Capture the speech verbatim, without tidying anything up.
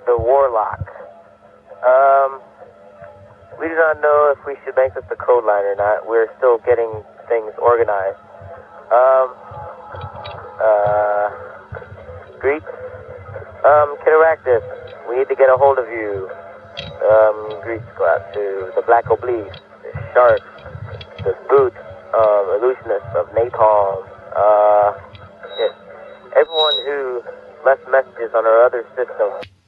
the Warlock. Um, we do not know if we should make this the code line or not. We're still getting things organized. Um, uh, Greek, um, Kitaractus, we need to get a hold of you. Um, Greeks, go out to the Black Oblique, the Shark, the Boot, um, Illusionist of Napalm, uh, yeah, everyone who left messages on our other system.